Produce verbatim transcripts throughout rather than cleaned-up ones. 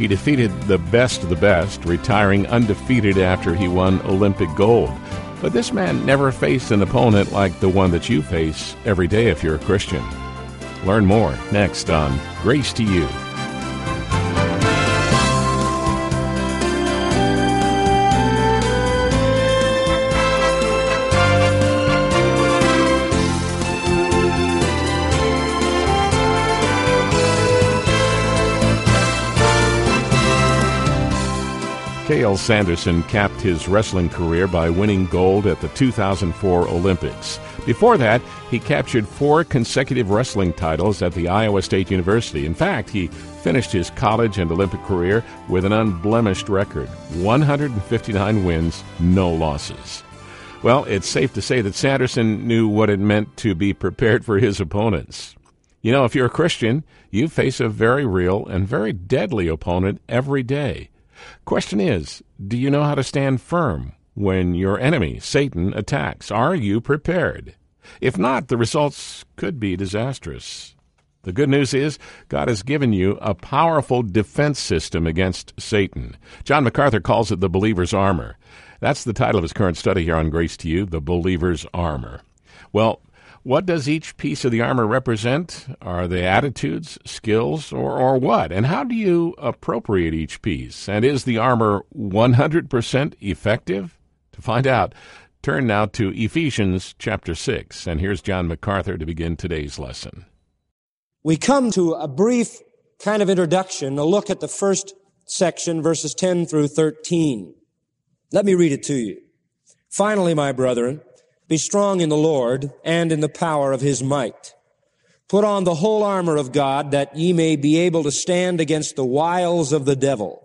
He defeated the best of the best, retiring undefeated after he won Olympic gold. But this man never faced an opponent like the one that you face every day if you're a Christian. Learn more next on Grace to You. Cael Sanderson capped his wrestling career by winning gold at the two thousand four Olympics. Before that, he captured four consecutive wrestling titles at the Iowa State University. In fact, he finished his college and Olympic career with an unblemished record, one hundred fifty-nine wins, no losses. Well, it's safe to say that Sanderson knew what it meant to be prepared for his opponents. You know, if you're a Christian, you face a very real and very deadly opponent every day. Question is, do you know how to stand firm when your enemy, Satan, attacks? Are you prepared? If not, the results could be disastrous. The good news is God has given you a powerful defense system against Satan. John MacArthur calls it the believer's armor. That's the title of his current study here on Grace to You, the believer's armor. Well, what does each piece of the armor represent? Are they attitudes, skills, or, or what? And how do you appropriate each piece? And is the armor one hundred percent effective? To find out, turn now to Ephesians chapter six. And here's John MacArthur to begin today's lesson. We come to a brief kind of introduction, a look at the first section, verses ten through thirteen. Let me read it to you. Finally, my brethren, be strong in the Lord and in the power of his might. Put on the whole armor of God, that ye may be able to stand against the wiles of the devil.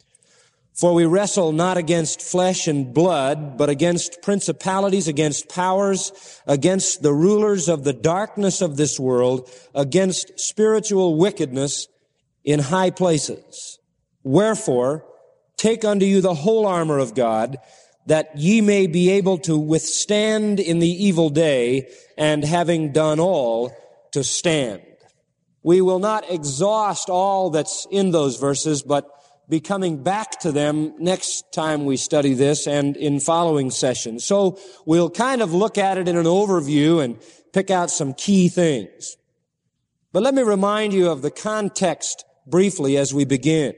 For we wrestle not against flesh and blood, but against principalities, against powers, against the rulers of the darkness of this world, against spiritual wickedness in high places. Wherefore, take unto you the whole armor of God, that ye may be able to withstand in the evil day, and having done all, to stand. We will not exhaust all that's in those verses, but be coming back to them next time we study this and in following sessions. So we'll kind of look at it in an overview and pick out some key things. But let me remind you of the context briefly as we begin.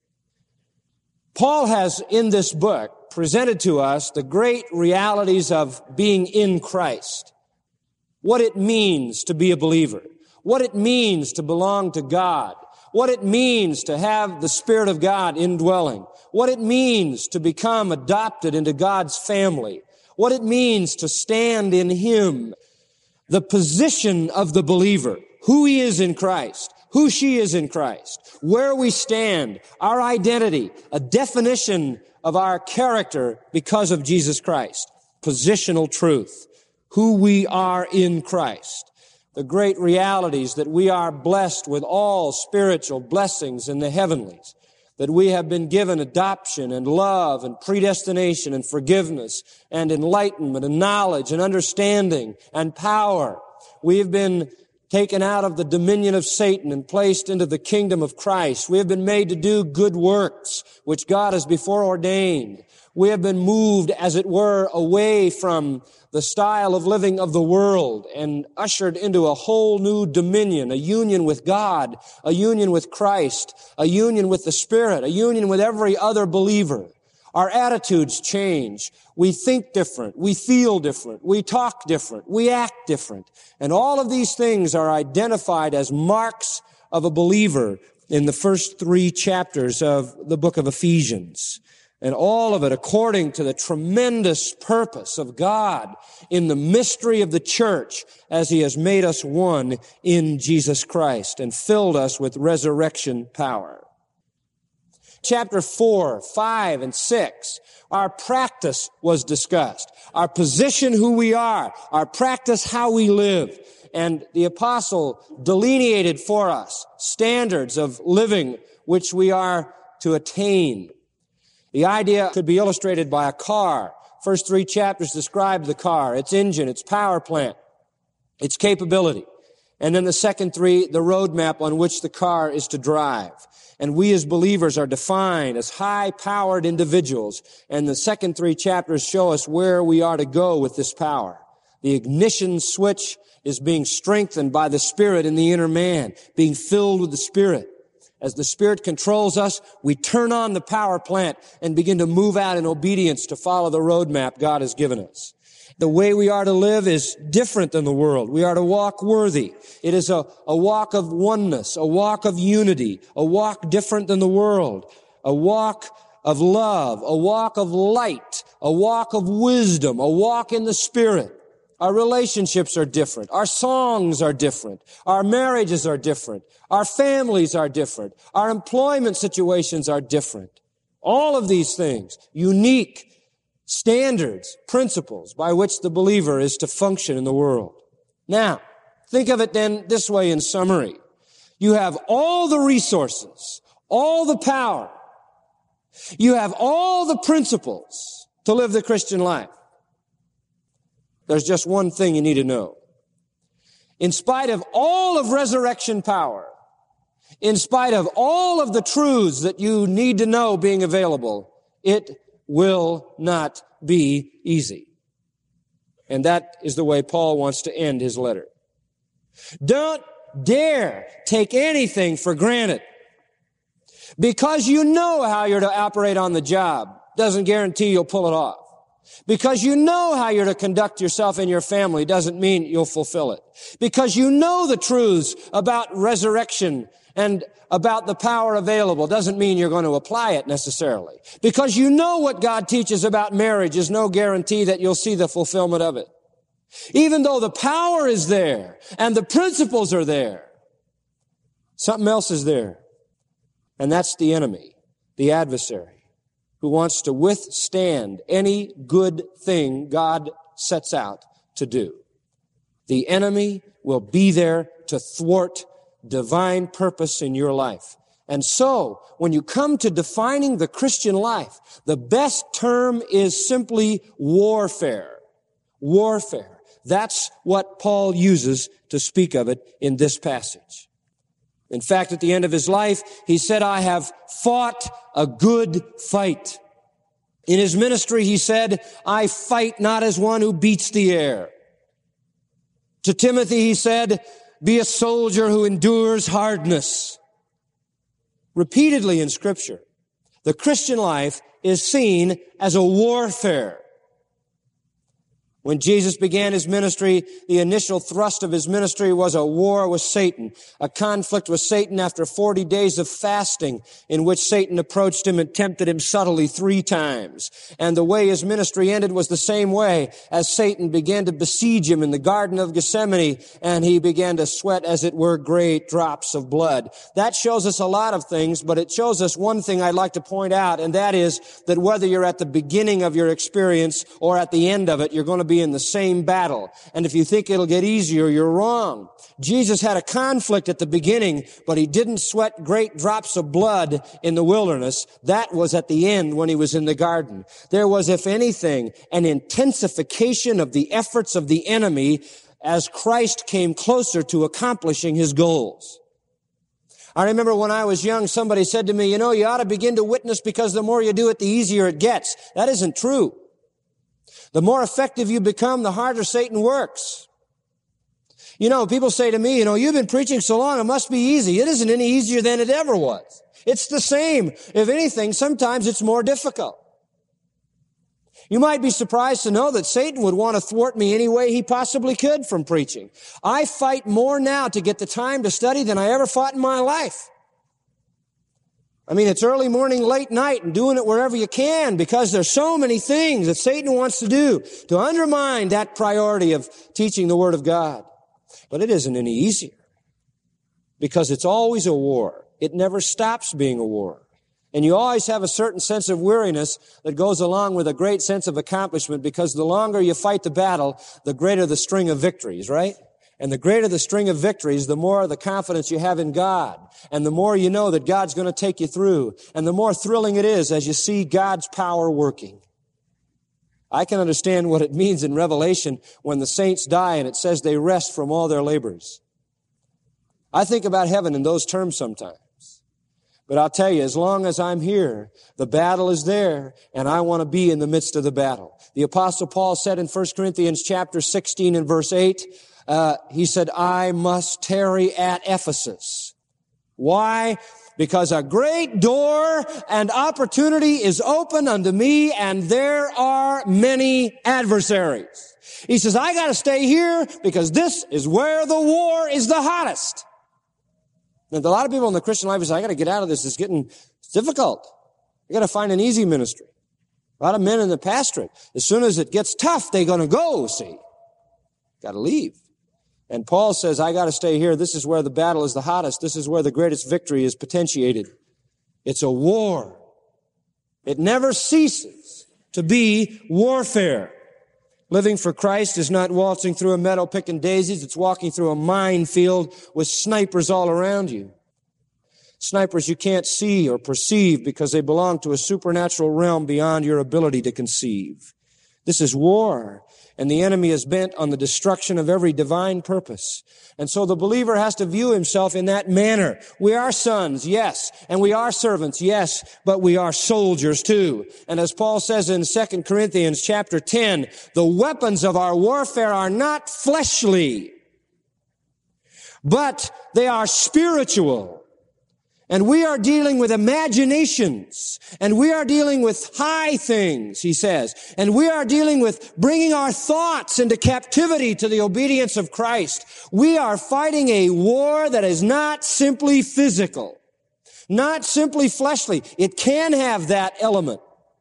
Paul has in this book presented to us the great realities of being in Christ, what it means to be a believer, what it means to belong to God, what it means to have the Spirit of God indwelling, what it means to become adopted into God's family, what it means to stand in Him, the position of the believer, who he is in Christ, who she is in Christ, where we stand, our identity, a definition of our character because of Jesus Christ, positional truth, who we are in Christ, the great realities that we are blessed with all spiritual blessings in the heavenlies, that we have been given adoption and love and predestination and forgiveness and enlightenment and knowledge and understanding and power. We have been taken out of the dominion of Satan and placed into the kingdom of Christ. We have been made to do good works, which God has before ordained. We have been moved, as it were, away from the style of living of the world and ushered into a whole new dominion, a union with God, a union with Christ, a union with the Spirit, a union with every other believer. Our attitudes change. We think different. We feel different. We talk different. We act different. And all of these things are identified as marks of a believer in the first three chapters of the book of Ephesians. And all of it according to the tremendous purpose of God in the mystery of the church as He has made us one in Jesus Christ and filled us with resurrection power. Chapter four, five, and six, our practice was discussed. Our position, who we are. Our practice, how we live. And the apostle delineated for us standards of living which we are to attain. The idea could be illustrated by a car. First three chapters describe the car, its engine, its power plant, its capability. And then the second three, the roadmap on which the car is to drive. And we as believers are defined as high-powered individuals. And the second three chapters show us where we are to go with this power. The ignition switch is being strengthened by the Spirit in the inner man, being filled with the Spirit. As the Spirit controls us, we turn on the power plant and begin to move out in obedience to follow the roadmap God has given us. The way we are to live is different than the world. We are to walk worthy. It is a, a walk of oneness, a walk of unity, a walk different than the world, a walk of love, a walk of light, a walk of wisdom, a walk in the Spirit. Our relationships are different. Our songs are different. Our marriages are different. Our families are different. Our employment situations are different. All of these things, unique standards, principles by which the believer is to function in the world. Now, think of it then this way in summary. You have all the resources, all the power. You have all the principles to live the Christian life. There's just one thing you need to know. In spite of all of resurrection power, in spite of all of the truths that you need to know being available, it will not be easy. And that is the way Paul wants to end his letter. Don't dare take anything for granted. Because you know how you're to operate on the job doesn't guarantee you'll pull it off. Because you know how you're to conduct yourself in your family doesn't mean you'll fulfill it. Because you know the truths about resurrection and about the power available doesn't mean you're going to apply it necessarily. Because you know what God teaches about marriage is no guarantee that you'll see the fulfillment of it. Even though the power is there and the principles are there, something else is there. And that's the enemy, the adversary, who wants to withstand any good thing God sets out to do. The enemy will be there to thwart divine purpose in your life. And so, when you come to defining the Christian life, the best term is simply warfare. Warfare. That's what Paul uses to speak of it in this passage. In fact, at the end of his life, he said, I have fought a good fight. In his ministry, he said, I fight not as one who beats the air. To Timothy, he said, be a soldier who endures hardness. Repeatedly in Scripture, the Christian life is seen as a warfare. When Jesus began his ministry, the initial thrust of his ministry was a war with Satan, a conflict with Satan after forty days of fasting in which Satan approached him and tempted him subtly three times. And the way his ministry ended was the same way as Satan began to besiege him in the Garden of Gethsemane, and he began to sweat, as it were, great drops of blood. That shows us a lot of things, but it shows us one thing I'd like to point out, and that is that whether you're at the beginning of your experience or at the end of it, you're going to be in the same battle. And if you think it'll get easier, you're wrong. Jesus had a conflict at the beginning, but he didn't sweat great drops of blood in the wilderness. That was at the end when he was in the garden. There was, if anything, an intensification of the efforts of the enemy as Christ came closer to accomplishing his goals. I remember when I was young, somebody said to me, you know, you ought to begin to witness because the more you do it, the easier it gets. That isn't true. The more effective you become, the harder Satan works. You know, people say to me, you know, you've been preaching so long, it must be easy. It isn't any easier than it ever was. It's the same. If anything, sometimes it's more difficult. You might be surprised to know that Satan would want to thwart me any way he possibly could from preaching. I fight more now to get the time to study than I ever fought in my life. I mean, it's early morning, late night, and doing it wherever you can because there's so many things that Satan wants to do to undermine that priority of teaching the Word of God. But it isn't any easier because it's always a war. It never stops being a war. And you always have a certain sense of weariness that goes along with a great sense of accomplishment because the longer you fight the battle, the greater the string of victories, right? And the greater the string of victories, the more the confidence you have in God. And the more you know that God's going to take you through. And the more thrilling it is as you see God's power working. I can understand what it means in Revelation when the saints die and it says they rest from all their labors. I think about heaven in those terms sometimes. But I'll tell you, as long as I'm here, the battle is there, and I want to be in the midst of the battle. The Apostle Paul said in First Corinthians chapter sixteen and verse eight, uh, he said, I must tarry at Ephesus. Why? Because a great door and opportunity is open unto me, and there are many adversaries. He says, I got to stay here because this is where the war is the hottest. And a lot of people in the Christian life say, I got to get out of this. It's getting it's difficult. I got to find an easy ministry. A lot of men in the pastorate, as soon as it gets tough, they're going to go, see. Got to leave. And Paul says, I got to stay here. This is where the battle is the hottest. This is where the greatest victory is potentiated. It's a war. It never ceases to be warfare. Living for Christ is not waltzing through a meadow picking daisies. It's walking through a minefield with snipers all around you. Snipers you can't see or perceive because they belong to a supernatural realm beyond your ability to conceive. This is war, and the enemy is bent on the destruction of every divine purpose. And so the believer has to view himself in that manner. We are sons, yes, and we are servants, yes, but we are soldiers too. And as Paul says in Second Corinthians chapter ten, the weapons of our warfare are not fleshly, but they are spiritual. And we are dealing with imaginations, and we are dealing with high things, he says, and we are dealing with bringing our thoughts into captivity to the obedience of Christ. We are fighting a war that is not simply physical, not simply fleshly. It can have that element.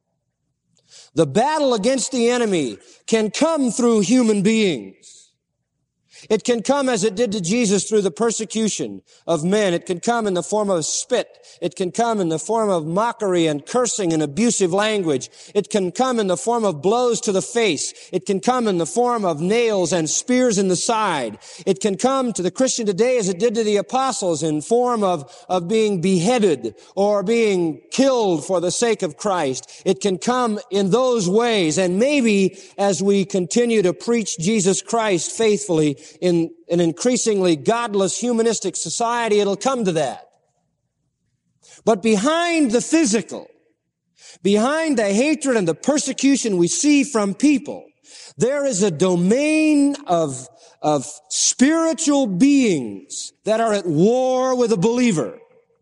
The battle against the enemy can come through human beings. It can come as it did to Jesus through the persecution of men. It can come in the form of spit. It can come in the form of mockery and cursing and abusive language. It can come in the form of blows to the face. It can come in the form of nails and spears in the side. It can come to the Christian today as it did to the apostles in form of, of being beheaded or being killed for the sake of Christ. It can come in those ways. And maybe as we continue to preach Jesus Christ faithfully, in an increasingly godless humanistic society, it'll come to that. But behind the physical, behind the hatred and the persecution we see from people, there is a domain of, of spiritual beings that are at war with a believer.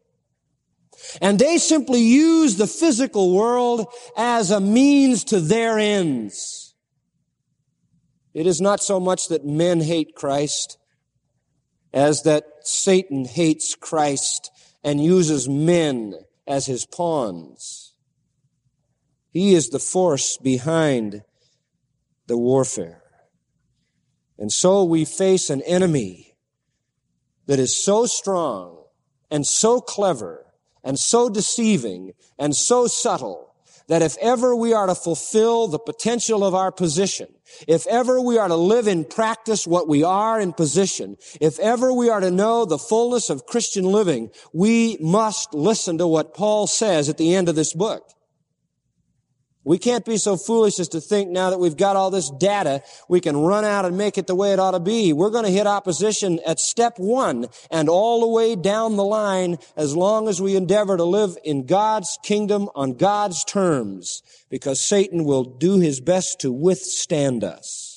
And they simply use the physical world as a means to their ends. It is not so much that men hate Christ as that Satan hates Christ and uses men as his pawns. He is the force behind the warfare. And so we face an enemy that is so strong and so clever and so deceiving and so subtle that if ever we are to fulfill the potential of our position, if ever we are to live in practice what we are in position, if ever we are to know the fullness of Christian living, we must listen to what Paul says at the end of this book. We can't be so foolish as to think now that we've got all this data, we can run out and make it the way it ought to be. We're going to hit opposition at step one and all the way down the line as long as we endeavor to live in God's kingdom on God's terms, because Satan will do his best to withstand us.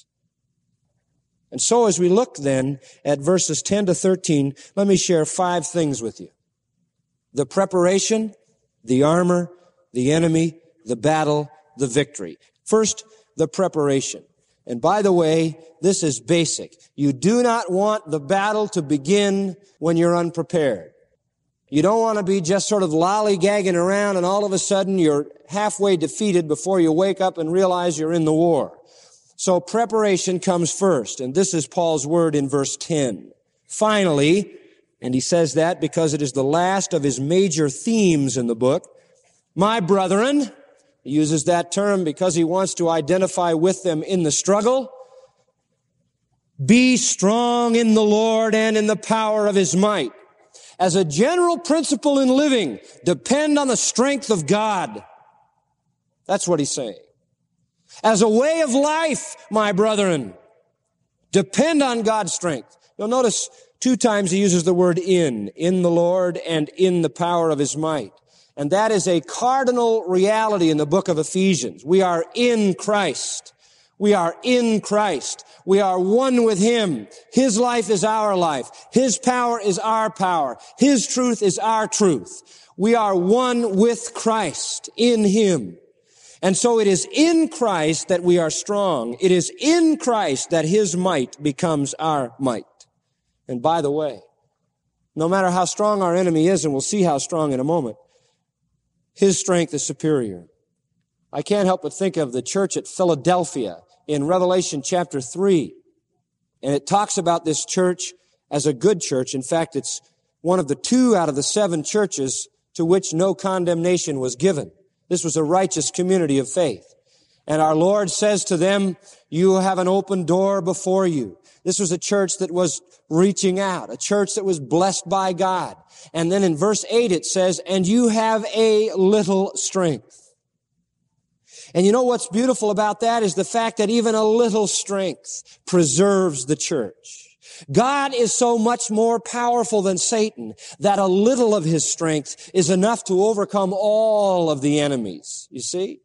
And so as we look then at verses ten to thirteen, let me share five things with you. The preparation, the armor, the enemy, the battle, the victory. First, the preparation. And by the way, this is basic. You do not want the battle to begin when you're unprepared. You don't want to be just sort of lollygagging around and all of a sudden you're halfway defeated before you wake up and realize you're in the war. So preparation comes first, and this is Paul's word in verse ten. Finally, and he says that because it is the last of his major themes in the book, my brethren, he uses that term because he wants to identify with them in the struggle. Be strong in the Lord and in the power of his might. As a general principle in living, depend on the strength of God. That's what he's saying. As a way of life, my brethren, depend on God's strength. You'll notice Two times he uses the word in, in the Lord and in the power of his might. And that is a cardinal reality in the book of Ephesians. We are in Christ. We are in Christ. We are one with him. His life is our life. His power is our power. His truth is our truth. We are one with Christ in him. And so it is in Christ that we are strong. It is in Christ that his might becomes our might. And by the way, no matter how strong our enemy is, and we'll see how strong in a moment, his strength is superior. I can't help but think of the church at Philadelphia in Revelation chapter three. And it talks about this church as a good church. In fact, it's one of the two out of the seven churches to which no condemnation was given. This was a righteous community of faith. And our Lord says to them, you have an open door before you. This was a church that was reaching out, a church that was blessed by God. And then in verse eight it says, and you have a little strength. And you know what's beautiful about that is the fact that even a little strength preserves the church. God is so much more powerful than Satan that a little of his strength is enough to overcome all of the enemies. You see?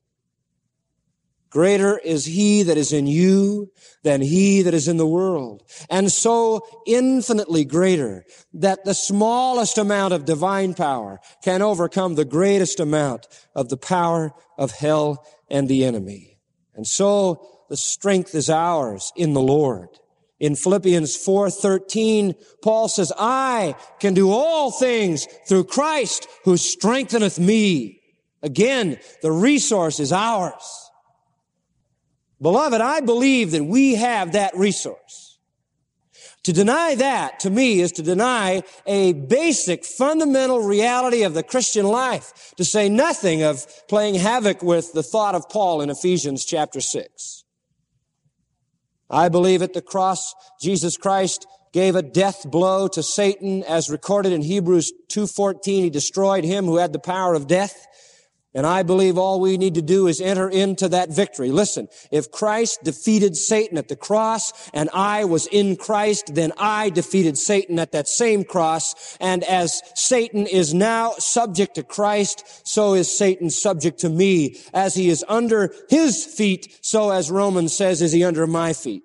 Greater is he that is in you than he that is in the world. And so infinitely greater that the smallest amount of divine power can overcome the greatest amount of the power of hell and the enemy. And so the strength is ours in the Lord. In Philippians four thirteen, Paul says, I can do all things through Christ who strengtheneth me. Again, the resource is ours. Beloved, I believe that we have that resource. To deny that, to me, is to deny a basic, fundamental reality of the Christian life, to say nothing of playing havoc with the thought of Paul in Ephesians chapter six. I believe at the cross, Jesus Christ gave a death blow to Satan, as recorded in Hebrews two fourteen. He destroyed him who had the power of death. And I believe all we need to do is enter into that victory. Listen, if Christ defeated Satan at the cross and I was in Christ, then I defeated Satan at that same cross. And as Satan is now subject to Christ, so is Satan subject to me. As he is under his feet, so as Romans says, is he under my feet.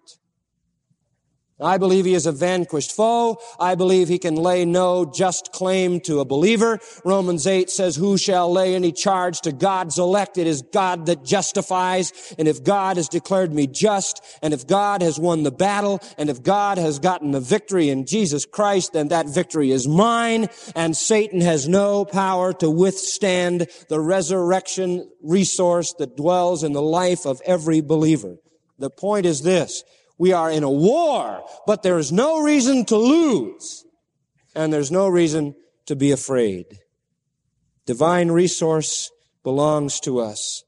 I believe he is a vanquished foe. I believe he can lay no just claim to a believer. Romans eight says, who shall lay any charge to God's elect? It is God that justifies. And if God has declared me just, and if God has won the battle, and if God has gotten the victory in Jesus Christ, then that victory is mine, and Satan has no power to withstand the resurrection resource that dwells in the life of every believer. The point is this. We are in a war, but there is no reason to lose, and there's no reason to be afraid. Divine resource belongs to us.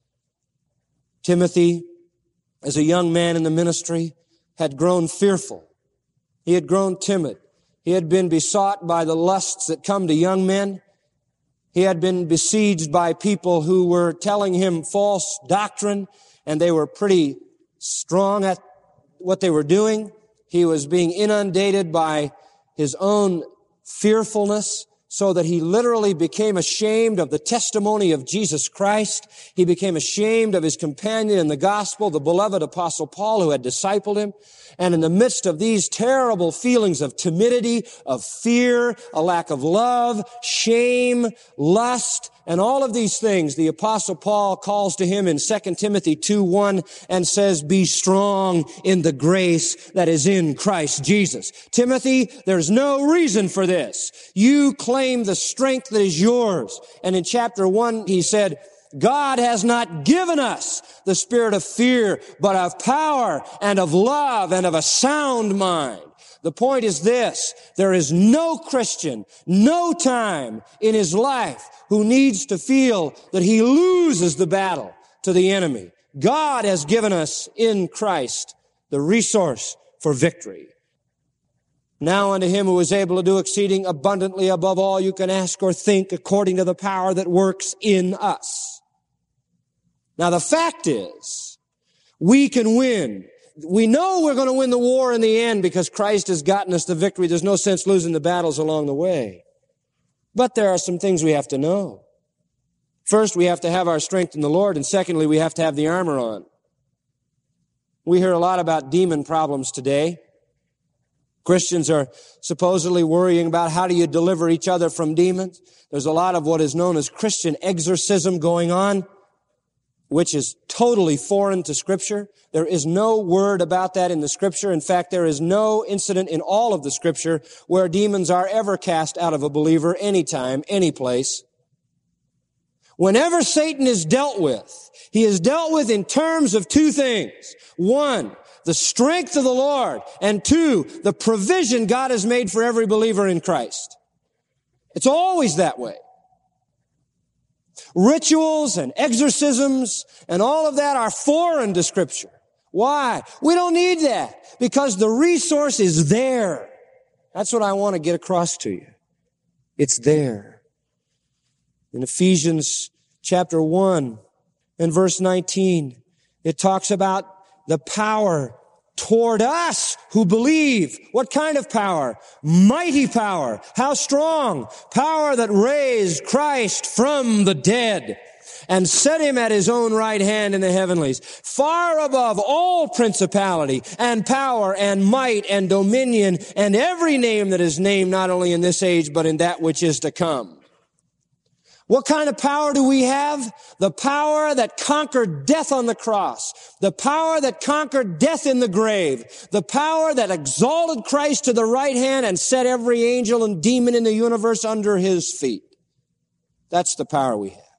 Timothy, as a young man in the ministry, had grown fearful. He had grown timid. He had been besought by the lusts that come to young men. He had been besieged by people who were telling him false doctrine, and they were pretty strong at what they were doing. He was being inundated by his own fearfulness, so that he literally became ashamed of the testimony of Jesus Christ. He became ashamed of his companion in the gospel, the beloved Apostle Paul, who had discipled him. And in the midst of these terrible feelings of timidity, of fear, a lack of love, shame, lust, and all of these things, the Apostle Paul calls to him in Second Timothy two one and says, be strong in the grace that is in Christ Jesus. Timothy, there's no reason for this. You claim the strength that is yours. And in chapter one, he said, God has not given us the spirit of fear, but of power and of love and of a sound mind. The point is this: there is no Christian, no time in his life who needs to feel that he loses the battle to the enemy. God has given us in Christ the resource for victory. Now unto him who is able to do exceeding abundantly above all you can ask or think, according to the power that works in us. Now the fact is, we can win we know we're going to win the war in the end because Christ has gotten us the victory. There's no sense losing the battles along the way. But there are some things we have to know. First, we have to have our strength in the Lord, and secondly, we have to have the armor on. We hear a lot about demon problems today. Christians are supposedly worrying about how do you deliver each other from demons. There's a lot of what is known as Christian exorcism going on, which is totally foreign to Scripture. There is no word about that in the Scripture. In fact, there is no incident in all of the Scripture where demons are ever cast out of a believer anytime, any place. Whenever Satan is dealt with, he is dealt with in terms of two things. One, the strength of the Lord, and two, the provision God has made for every believer in Christ. It's always that way. Rituals and exorcisms and all of that are foreign to Scripture. Why? We don't need that because the resource is there. That's what I want to get across to you. It's there. In Ephesians chapter one and verse nineteen, it talks about the power toward us who believe. What kind of power? Mighty power. How strong? Power that raised Christ from the dead and set him at his own right hand in the heavenlies, far above all principality and power and might and dominion and every name that is named not only in this age but in that which is to come. What kind of power do we have? The power that conquered death on the cross. The power that conquered death in the grave. The power that exalted Christ to the right hand and set every angel and demon in the universe under his feet. That's the power we have.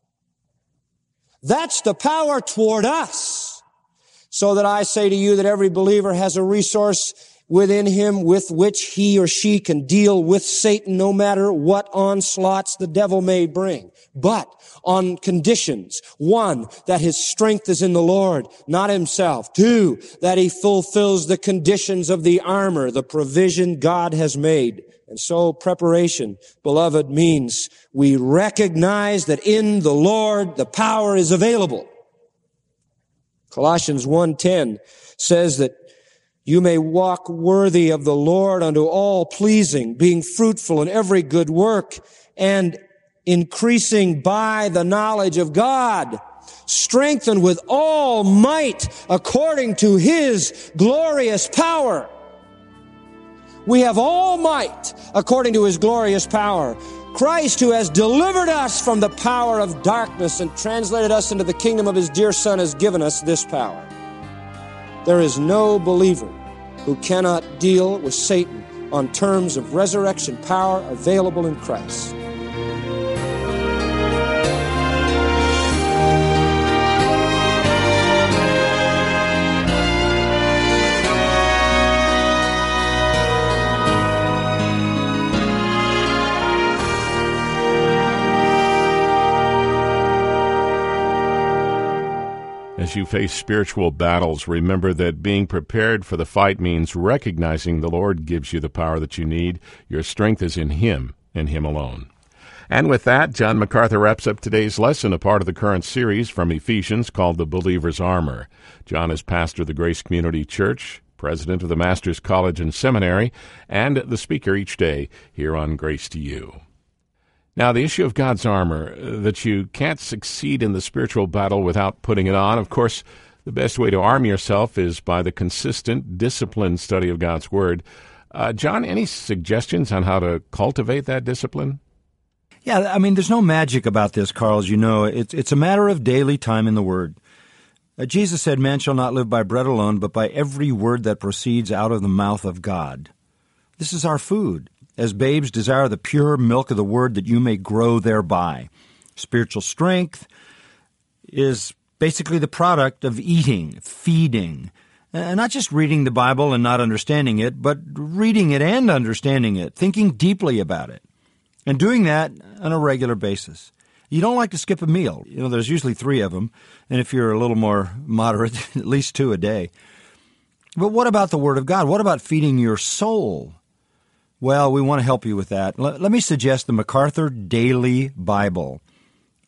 That's the power toward us. So that I say to you that every believer has a resource within him with which he or she can deal with Satan no matter what onslaughts the devil may bring. But on conditions. One, that his strength is in the Lord, not himself. Two, that he fulfills the conditions of the armor, the provision God has made. And so preparation, beloved, means we recognize that in the Lord the power is available. Colossians one ten says that you may walk worthy of the Lord unto all pleasing, being fruitful in every good work and increasing by the knowledge of God, strengthened with all might according to his glorious power. We have all might according to his glorious power. Christ, who has delivered us from the power of darkness and translated us into the kingdom of his dear Son, has given us this power. There is no believer who cannot deal with Satan on terms of resurrection power available in Christ. As you face spiritual battles, remember that being prepared for the fight means recognizing the Lord gives you the power that you need. Your strength is in him and him alone. And with that, John MacArthur wraps up today's lesson, a part of the current series from Ephesians called The Believer's Armor. John is pastor of the Grace Community Church, president of the Master's College and Seminary, and the speaker each day here on Grace to You. Now, the issue of God's armor, that you can't succeed in the spiritual battle without putting it on. Of course, the best way to arm yourself is by the consistent, disciplined study of God's Word. Uh, John, any suggestions on how to cultivate that discipline? Yeah, I mean, there's no magic about this, Carl, as you know. It's, it's a matter of daily time in the Word. Uh, Jesus said, man shall not live by bread alone, but by every word that proceeds out of the mouth of God. This is our food. As babes, desire the pure milk of the Word that you may grow thereby. Spiritual strength is basically the product of eating, feeding, and not just reading the Bible and not understanding it, but reading it and understanding it, thinking deeply about it, and doing that on a regular basis. You don't like to skip a meal. You know, there's usually three of them, and if you're a little more moderate, at least two a day. But what about the Word of God? What about feeding your soul? Well, we want to help you with that. Let, let me suggest the MacArthur Daily Bible.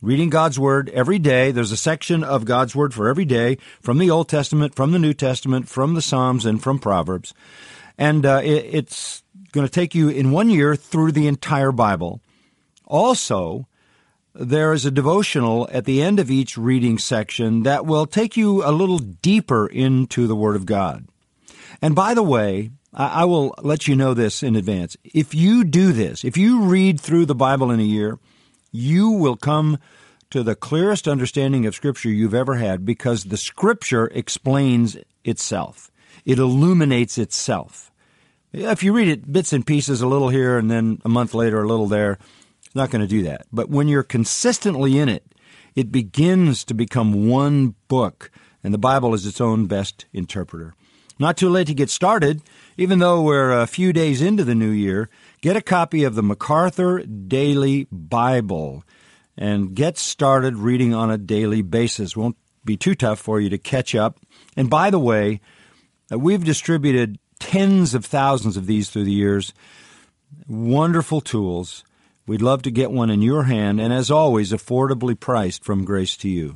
reading God's Word every day. There's a section of God's Word for every day, from the Old Testament, from the New Testament, from the Psalms, and from Proverbs. And uh, it, it's going to take you in one year through the entire Bible. Also, there is a devotional at the end of each reading section that will take you a little deeper into the Word of God. And by the way, I will let you know this in advance. If you do this, if you read through the Bible in a year, you will come to the clearest understanding of Scripture you've ever had, because the Scripture explains itself. It illuminates itself. If you read it bits and pieces, a little here and then a month later a little there, it's not going to do that. But when you're consistently in it, it begins to become one book, and the Bible is its own best interpreter. Not too late to get started. Even though we're a few days into the new year, get a copy of the MacArthur Daily Bible and get started reading on a daily basis. Won't be too tough for you to catch up. And by the way, we've distributed tens of thousands of these through the years. Wonderful tools. We'd love to get one in your hand, and as always, affordably priced from Grace to You.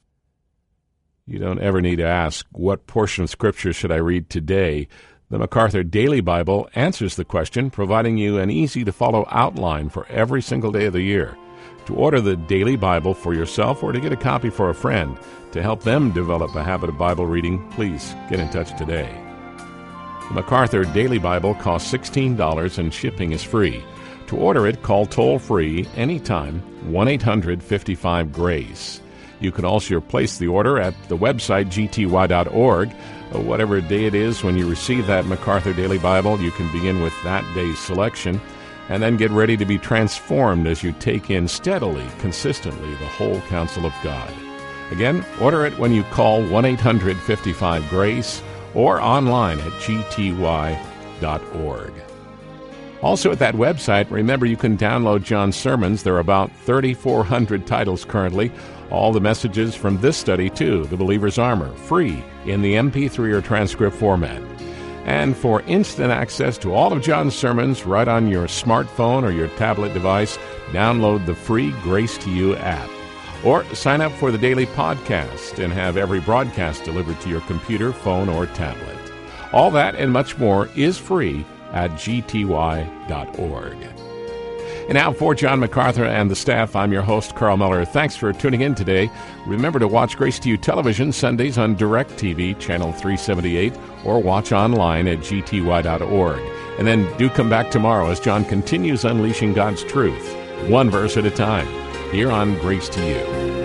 You don't ever need to ask, what portion of Scripture should I read today? The MacArthur Daily Bible answers the question, providing you an easy-to-follow outline for every single day of the year. To order the Daily Bible for yourself or to get a copy for a friend to help them develop a habit of Bible reading, please get in touch today. The MacArthur Daily Bible costs sixteen dollars and shipping is free. To order it, call toll-free anytime, one eight hundred fifty-five GRACE. You can also place the order at the website g t y dot org. Whatever day it is when you receive that MacArthur Daily Bible, you can begin with that day's selection and then get ready to be transformed as you take in steadily, consistently, the whole counsel of God. Again, order it when you call one eight hundred fifty-five GRACE or online at g t y dot org. Also at that website, remember you can download John's sermons. There are about thirty-four hundred titles currently. All the messages from this study, too, The Believer's Armor, free in the M P three or transcript format. And for instant access to all of John's sermons right on your smartphone or your tablet device, download the free Grace to You app. Or sign up for the daily podcast and have every broadcast delivered to your computer, phone, or tablet. All that and much more is free at g t y dot org. And now for John MacArthur and the staff, I'm your host, Carl Miller. Thanks for tuning in today. Remember to watch Grace to You Television Sundays on DirecTV, Channel three seventy-eight, or watch online at g t y dot org. And then do come back tomorrow as John continues unleashing God's truth, one verse at a time, here on Grace to You.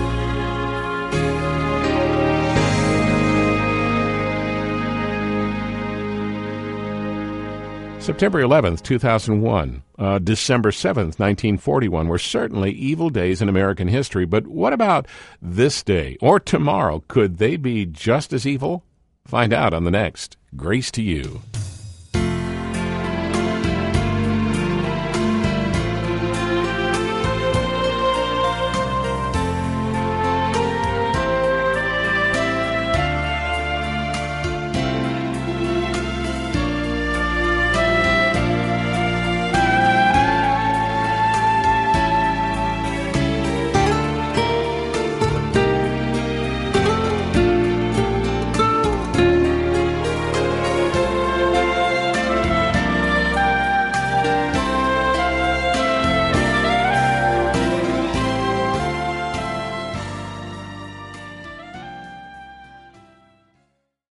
September eleventh, two thousand one, uh, December seventh, nineteen forty-one were certainly evil days in American history, but what about this day or tomorrow? Could they be just as evil? Find out on the next Grace to You.